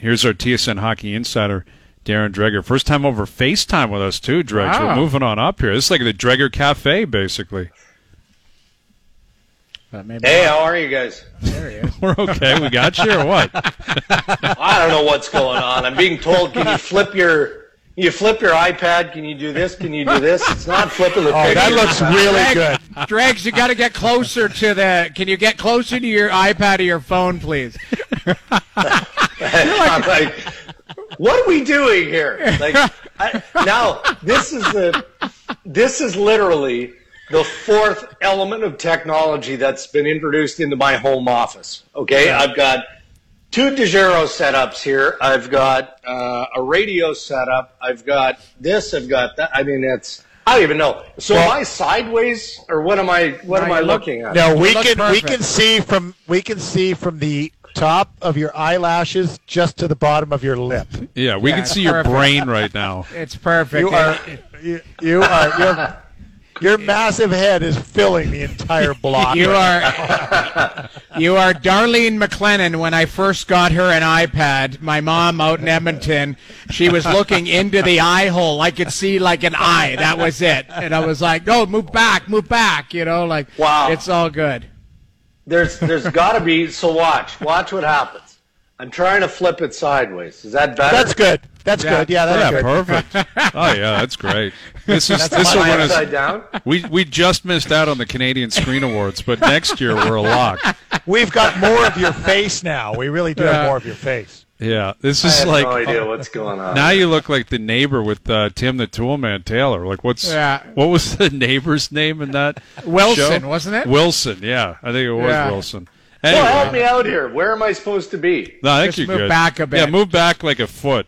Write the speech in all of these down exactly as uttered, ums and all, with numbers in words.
Here's our T S N Hockey Insider, Darren Dreger. First time over FaceTime with us, too, Dregs. Wow. We're moving on up here. This is like the Dreger Cafe, basically. Hey, how are you guys? There he is. We're okay. We got you or what? I don't know what's going on. I'm being told, can you flip your you flip your iPad? Can you do this? Can you do this? It's not flipping the Oh, picture. that looks really good. Dregs, you got to get closer to the. Can you get closer to your iPad or your phone, please? I'm like, what are we doing here? Like, I, now this is the this is literally the fourth element of technology that's been introduced into my home office. Okay, Yeah. I've got two DeGiro setups here. I've got uh, a radio setup. I've got this. I've got that. I mean, it's I don't even know. So Well- am I sideways or what am I? What No, am I you look- looking at? No, we looks can we perfect. can see from we can see from the top of your eyelashes just to the bottom of your lip. Yeah, we Yeah, can it's see your perfect. brain right now. It's perfect. You are you, you are your your massive head is filling the entire block. You are you are Darlene McLennan. When I first got her an iPad, my mom out in Edmonton, she was looking into the eye hole. I could see like an eye. That was it. And I was like, "No, move back, move back." You know, like Wow. it's all good. There's there's got to be. So watch watch what happens. I'm trying to flip it sideways. Is that better? That's good. That's Yeah. good. Yeah, that's Yeah, good. perfect. Oh, yeah, that's great. This is this Am will I win us. upside down? We we just missed out on the Canadian Screen Awards, but next year we're a lock. We've got more of your face now. We really do Yeah. have more of your face. Yeah, this I is have like no idea what's going on. now you look like the neighbor with uh, Tim the Toolman Taylor. Like what's Yeah. what was the neighbor's name in that Wilson, show? wasn't it? Wilson, yeah, I think it was Yeah. Wilson. Well, Anyway, help me out here. Where am I supposed to be? no, I think Just you're move good. back a bit. Yeah, move back like a foot.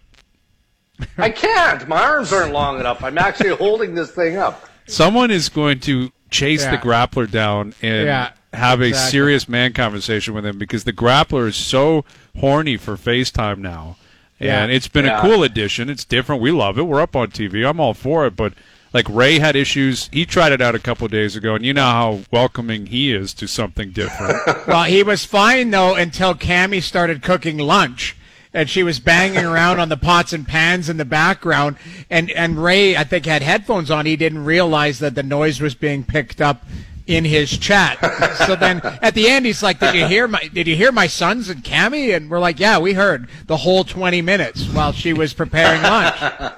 I can't. My arms aren't long enough. I'm actually holding this thing up. Someone is going to chase Yeah. the grappler down and Yeah, have a exactly. serious man conversation with him because the grappler is so horny for FaceTime now. Yeah. And it's been Yeah. a cool addition. It's different. We love it. We're up on T V. I'm all for it. But, like, Ray had issues. He tried it out a couple of days ago, and you know how welcoming he is to something different. Well, he was fine though until Cammie started cooking lunch, and she was banging around on the pots and pans in the background. And and Ray, I think, had headphones on. He didn't realize that the noise was being picked up in his chat. So then at the end, he's like, "Did you hear my? Did you hear my sons and Cammie?" And we're like, "Yeah, we heard the whole twenty minutes while she was preparing lunch."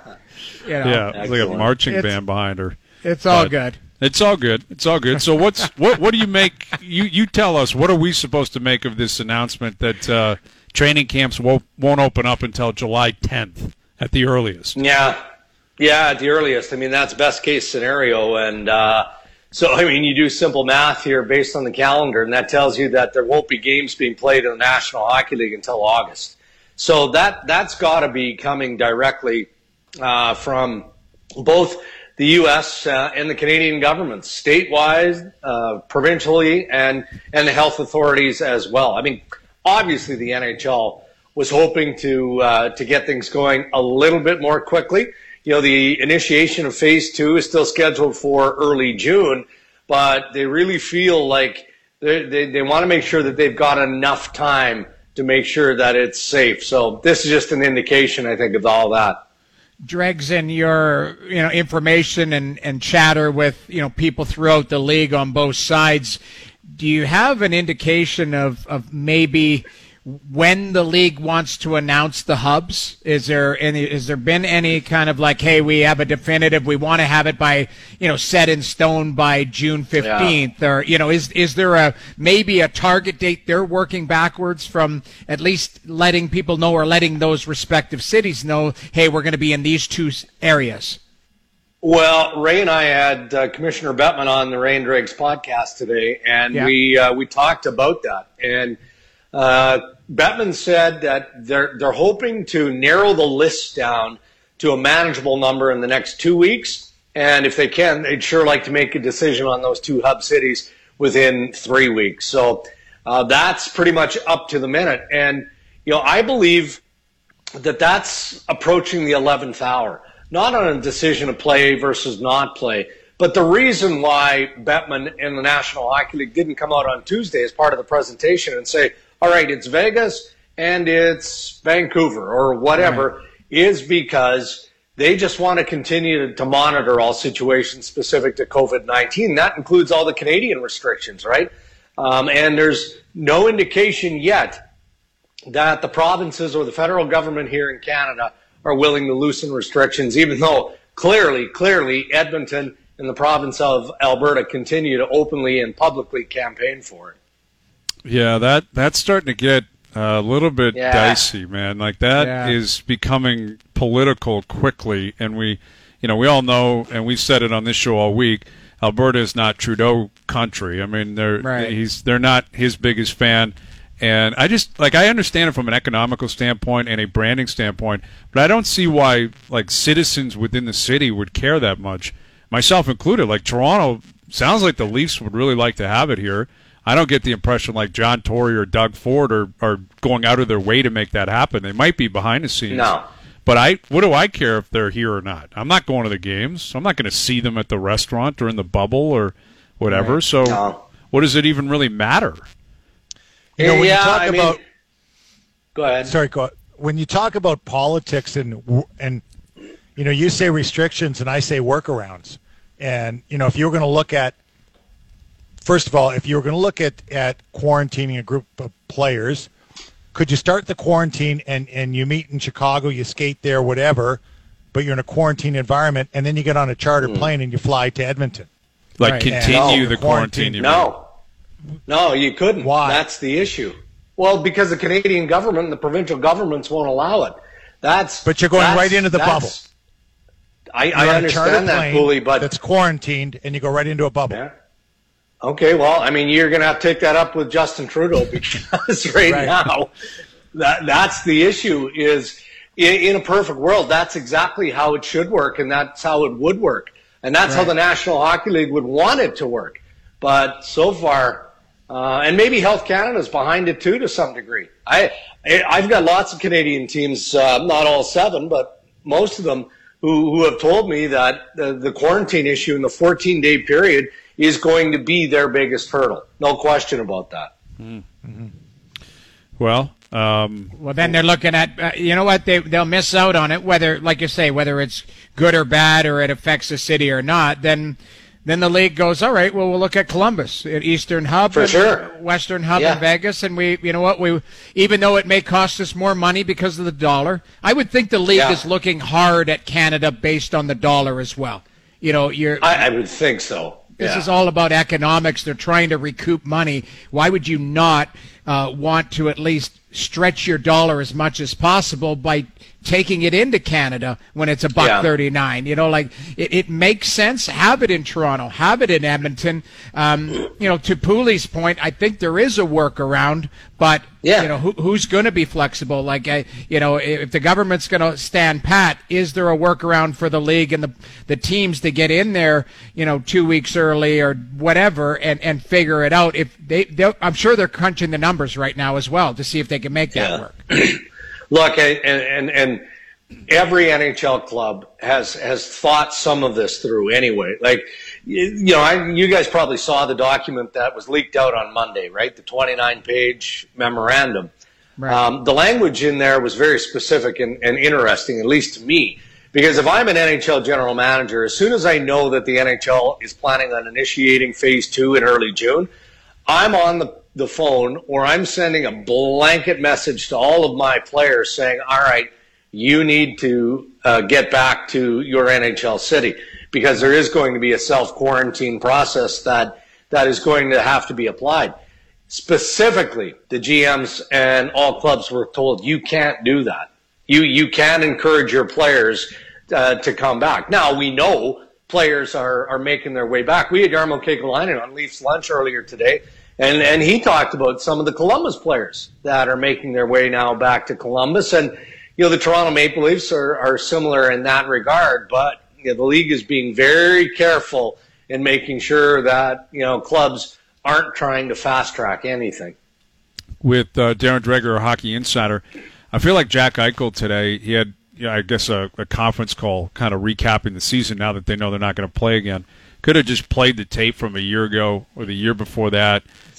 You know, yeah, it's like a Excellent. marching It's- band behind her. it's all But- good. It's all good. It's all good. So what's what? What do you make? You you tell us. What are we supposed to make of this announcement that uh, training camps won't won't open up until July tenth at the earliest? Yeah. Yeah, at the earliest. I mean, that's best case scenario. And uh, so, I mean, you do simple math here based on the calendar, and that tells you that there won't be games being played in the National Hockey League until August. So that, that's got to be coming directly uh, from both the U S uh, and the Canadian governments, statewide, uh, provincially, and, and the health authorities as well. I mean, obviously the N H L was hoping to uh, to get things going a little bit more quickly. You know, the initiation of phase two is still scheduled for early June, but they really feel like they, they, they want to make sure that they've got enough time to make sure that it's safe. So this is just an indication, I think, of all that. Dregs in your you know information and, and chatter with you know people throughout the league on both sides. Do you have an indication of, of maybe when the league wants to announce the hubs? Is there any? Has there been any kind of like, hey, we have a definitive, we want to have it by you know set in stone by June fifteenth, or you know is is there a maybe a target date they're working backwards from, at least letting people know or letting those respective cities know, hey, we're going to be in these two s- areas? Well, Ray and I had uh, Commissioner Bettman on the Ray and Dregs podcast today, and Yeah. we uh, we talked about that. And uh, Bettman said that they're they're hoping to narrow the list down to a manageable number in the next two weeks, and if they can, they'd sure like to make a decision on those two hub cities within three weeks. So uh, that's pretty much up to the minute. And you know, I believe that that's approaching the eleventh hour. Not on a decision to play versus not play, but the reason why Bettman and the National Hockey League didn't come out on Tuesday as part of the presentation and say, all right, it's Vegas, and it's Vancouver or whatever right. is because they just want to continue to monitor all situations specific to COVID nineteen. That includes all the Canadian restrictions, right? Um, and there's no indication yet that the provinces or the federal government here in Canada are willing to loosen restrictions, even though clearly, clearly Edmonton and the province of Alberta continue to openly and publicly campaign for it. Yeah, that that's starting to get a little bit yeah. dicey, man. Like that yeah. is becoming political quickly, and we, you know, we all know, and we've said it on this show all week. Alberta is not Trudeau country. I mean, they're right. he's they're not his biggest fan, and I just like I understand it from an economical standpoint and a branding standpoint, but I don't see why like citizens within the city would care that much, myself included. Like Toronto, sounds like the Leafs would really like to have it here. I don't get the impression like John Tory or Doug Ford are, are going out of their way to make that happen. They might be behind the scenes. No. But I, what do I care if they're here or not? I'm not going to the games. I'm not going to see them at the restaurant or in the bubble or whatever. Right. So no. what does it even really matter? You know, when yeah, you talk I about, mean, go ahead. Sorry, go ahead. When you talk about politics and, and, you know, you say restrictions and I say workarounds. And, you know, if you were going to look at, first of all, if you were going to look at, at quarantining a group of players, could you start the quarantine and, and you meet in Chicago, you skate there, whatever, but you're in a quarantine environment, and then you get on a charter mm. plane and you fly to Edmonton? Like right. continue no, the quarantine? quarantine no. No, you couldn't. Why? That's the issue. Well, because the Canadian government and the provincial governments won't allow it. That's But you're going right into the bubble. I, I understand that, Cooley, but it's quarantined, and you go right into a bubble. Yeah. Okay, well, I mean, you're going to have to take that up with Justin Trudeau because right, right. now, that that's the issue is in, in a perfect world, that's exactly how it should work, and that's how it would work. And that's right. how the National Hockey League would want it to work. But so far, uh, and maybe Health Canada's behind it too to some degree. I, I've got lots of Canadian teams, uh, not all seven, but most of them who, who have told me that the, the quarantine issue in the fourteen-day period is going to be their biggest hurdle. No question about that. Mm-hmm. Well, um, well, then they're looking at, uh, you know what, they, they'll miss out on it, whether, like you say, whether it's good or bad or it affects the city or not. Then then the league goes, all right, well, we'll look at Columbus, at Eastern Hub, For and sure. Western Hub yeah. in Vegas. And we, you know what, we even though it may cost us more money because of the dollar, I would think the league yeah. is looking hard at Canada based on the dollar as well. You know, you're. I, I would think so. This yeah. is all about economics. They're trying to recoup money. Why would you not uh, want to at least stretch your dollar as much as possible by taking it into Canada when it's a buck yeah. thirty-nine? You know, like it, it makes sense. Have it in Toronto. Have it in Edmonton. Um, you know, to Pooley's point, I think there is a workaround, but yeah. you know, who, who's going to be flexible? Like, uh, you know, if the government's going to stand pat, is there a workaround for the league and the the teams to get in there, you know, two weeks early or whatever, and, and figure it out? If they, I'm sure they're crunching the numbers right now as well to see if they can make that yeah. work. Look, and, and and every N H L club has has thought some of this through anyway. Like, you know, I, you guys probably saw the document that was leaked out on Monday, right? The twenty-nine page memorandum. Right. Um, the language in there was very specific and, and interesting, at least to me. Because if I'm an N H L general manager, as soon as I know that the N H L is planning on initiating phase two in early June, I'm on the the phone or I'm sending a blanket message to all of my players saying, all right, you need to uh, get back to your N H L city because there is going to be a self-quarantine process that that is going to have to be applied. Specifically, the G Ms and all clubs were told you can't do that. You, you can encourage your players uh, to come back. Now, we know players are, are making their way back. We had Jarmo Kekalainen on Leafs Lunch earlier today. And and he talked about some of the Columbus players that are making their way now back to Columbus. And, you know, the Toronto Maple Leafs are, are similar in that regard. But you know, the league is being very careful in making sure that, you know, clubs aren't trying to fast-track anything. With uh, Darren Dreger, a Hockey Insider, I feel like Jack Eichel today, he had, you know, I guess, a, a conference call kind of recapping the season now that they know they're not going to play again. Could have just played the tape from a year ago or the year before that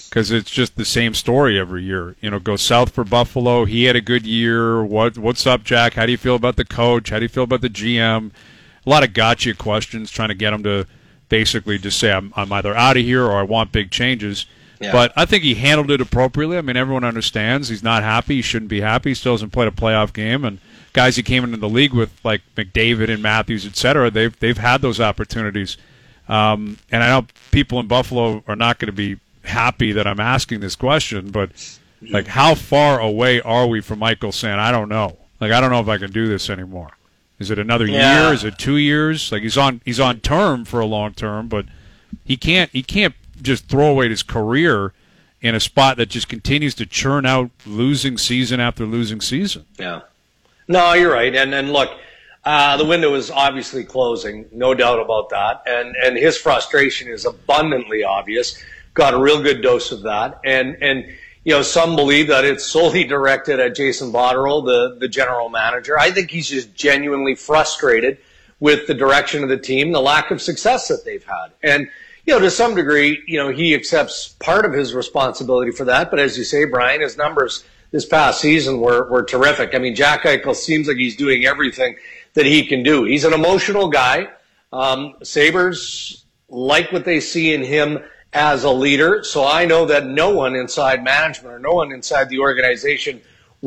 because it's just the same story every year. You know, go south for Buffalo. He had a good year. What What's up, Jack? How do you feel about the coach? How do you feel about the G M? A lot of gotcha questions trying to get him to basically just say, I'm, I'm either out of here or I want big changes. Yeah. But I think he handled it appropriately. I mean, everyone understands he's not happy. He shouldn't be happy. He still hasn't played a playoff game. And guys he came into the league with, like McDavid and Matthews, et cetera, they've, they've had those opportunities. Um, and I know people in Buffalo are not going to be happy that I'm asking this question, but like, how far away are we from Michael saying, I don't know. Like, I don't know if I can do this anymore. Is it another yeah. year? Is it two years? Like, he's on he's on term for a long term, but he can't he can't just throw away his career in a spot that just continues to churn out losing season after losing season. Yeah. No, you're right. And and look, uh, the window is obviously closing, no doubt about that. And and his frustration is abundantly obvious. Got a real good dose of that. And and you know, some believe that it's solely directed at Jason Botterill, the, the general manager. I think he's just genuinely frustrated with the direction of the team, the lack of success that they've had. And, you know, to some degree, you know, he accepts part of his responsibility for that. But as you say, Brian, his numbers this past season were, were terrific. I mean, Jack Eichel seems like he's doing everything that he can do. He's an emotional guy. Um, Sabres like what they see in him as a leader. So I know that no one inside management or no one inside the organization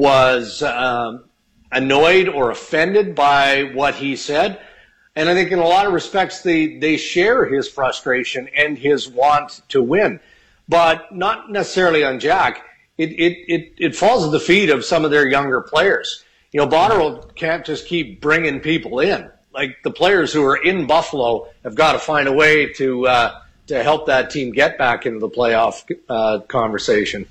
was um, annoyed or offended by what he said. And I think in a lot of respects, they, they share his frustration and his want to win, but not necessarily on Jack. It, it, it, it falls at the feet of some of their younger players. You know, Botterill can't just keep bringing people in. Like, the players who are in Buffalo have got to find a way to, uh, to help that team get back into the playoff uh, conversation.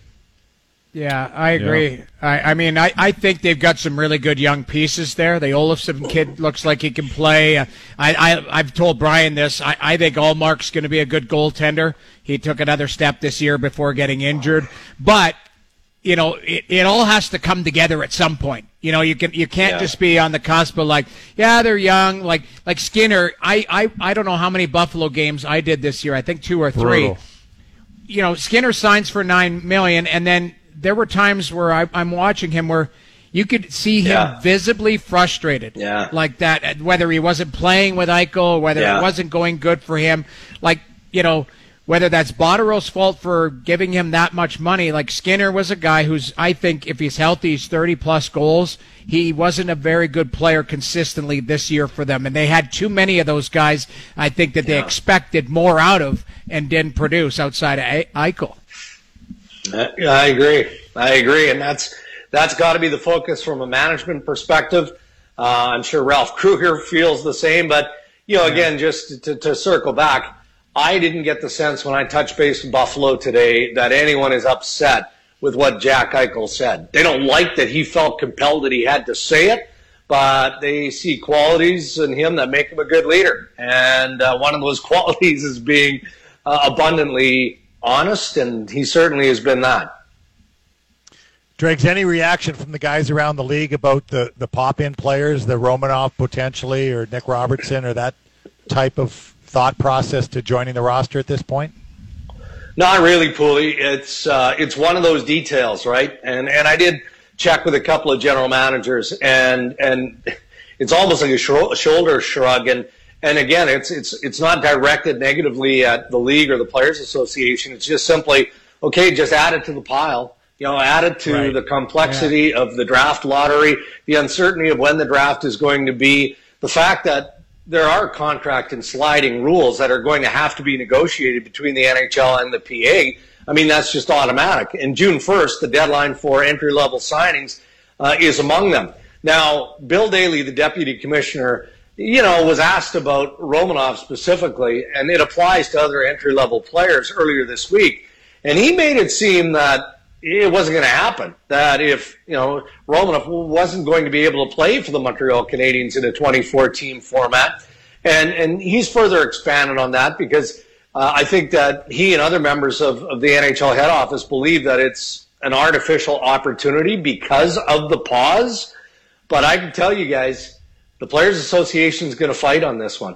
Yeah, I agree. Yeah. I, I mean, I, I think they've got some really good young pieces there. The Olofsson kid looks like he can play. Uh, I, I, I've told Brian this. I, I think Allmark's going to be a good goaltender. He took another step this year before getting injured. But, you know, it, it all has to come together at some point. You know, you can you can't yeah. just be on the cusp of like, yeah, they're young. Like like Skinner, I, I, I don't know how many Buffalo games I did this year. I think two or three. Brutal. You know, Skinner signs for nine million, and then there were times where I, I'm watching him where you could see him yeah. visibly frustrated, yeah. like that. Whether he wasn't playing with Eichel, whether yeah. it wasn't going good for him, like you know. Whether that's Botterill's fault for giving him that much money, like Skinner was a guy who's, I think, if he's healthy, he's thirty-plus goals. He wasn't a very good player consistently this year for them, and they had too many of those guys, I think, that they yeah. expected more out of and didn't produce outside of Eichel. I agree. I agree, and that's that's got to be the focus from a management perspective. Uh, I'm sure Ralph Kruger feels the same, but, you know, again, just to, to circle back, I didn't get the sense when I touched base with Buffalo today that anyone is upset with what Jack Eichel said. They don't like that he felt compelled that he had to say it, but they see qualities in him that make him a good leader. And uh, one of those qualities is being uh, abundantly honest, and he certainly has been that. Dregs, any reaction from the guys around the league about the, the pop-in players, the Romanov potentially, or Nick Robertson, or that type of thought process to joining the roster at this point? Not really, Pooley. It's uh, it's one of those details, right? And and I did check with a couple of general managers, and and it's almost like a, sh- a shoulder shrug. And and again, it's it's it's not directed negatively at the league or the Players Association. It's just simply, okay, just add it to the pile. You know, add it to right. the complexity yeah. of the draft lottery, the uncertainty of when the draft is going to be, the fact that there are contract and sliding rules that are going to have to be negotiated between the N H L and the P A. I mean, that's just automatic. And June first, the deadline for entry-level signings uh, is among them. Now, Bill Daly, the deputy commissioner, you know, was asked about Romanov specifically, and it applies to other entry-level players earlier this week. And he made it seem that it wasn't going to happen, that if, you know, Romanov wasn't going to be able to play for the Montreal Canadiens in a twenty-four team format. And and he's further expanded on that because uh, I think that he and other members of, of the N H L head office believe that it's an artificial opportunity because of the pause. But I can tell you guys, the Players Association is going to fight on this one.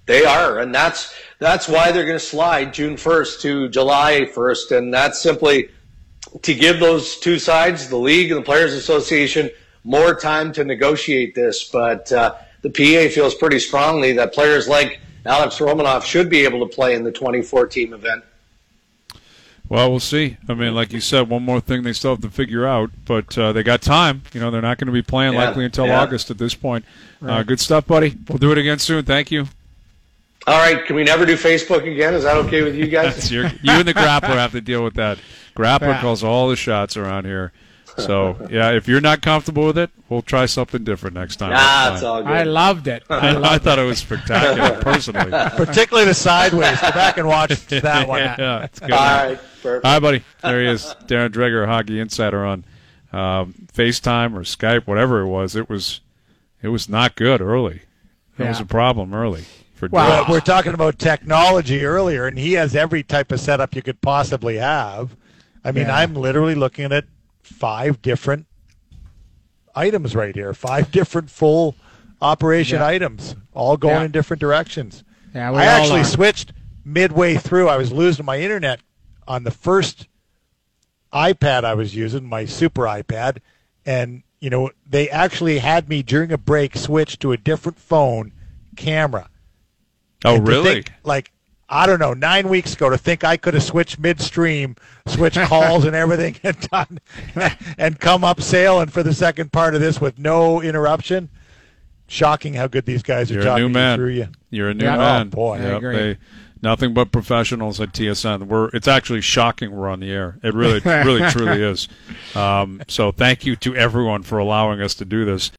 They are, and that's that's why they're going to slide June first to July first, and that's simply to give those two sides, the league and the Players Association, more time to negotiate this. But uh, the P A feels pretty strongly that players like Alex Romanov should be able to play in the twenty-four team event. Well, we'll see. I mean, like you said, one more thing they still have to figure out, but uh, they got time. You know, they're not going to be playing yeah, likely until yeah. August at this point. Right. Uh, good stuff, buddy. We'll do it again soon. Thank you. All right, can we never do Facebook again? Is that okay with you guys? That's your, you and the Grappler have to deal with that. Grappler Yeah. calls all the shots around here. So, yeah, if you're not comfortable with it, we'll try something different next time. Nah, it's all good. I loved it. I I, loved I thought it was spectacular, personally. Particularly the sideways. Go back and watch that one. Yeah, that's good. all right, perfect. All right, buddy. There he is, Darren Dreger, Hockey Insider on um, FaceTime or Skype, whatever it was. It was, it was not good early. It Yeah. was a problem early for Wow. Darren. We're talking about technology earlier, and he has every type of setup you could possibly have. I mean, Yeah. I'm literally looking at five different items right here, five different full operation Yeah. items, all going Yeah. in different directions. Yeah, we I all actually are. switched midway through. I was losing my internet on the first iPad I was using, my super iPad, and you know they actually had me during a break switch to a different phone camera. Oh, And to really? think, like, I don't know, nine weeks ago to think I could have switched midstream, switched calls and everything and done, and come up sailing for the second part of this with no interruption. Shocking how good these guys are You're a talking new you man. through you. You're a new Yeah. man. Oh, boy. I Yep, agree. they, nothing but professionals at T S N. We're, it's actually shocking we're on the air. It really, really, truly is. Um, so thank you to everyone for allowing us to do this.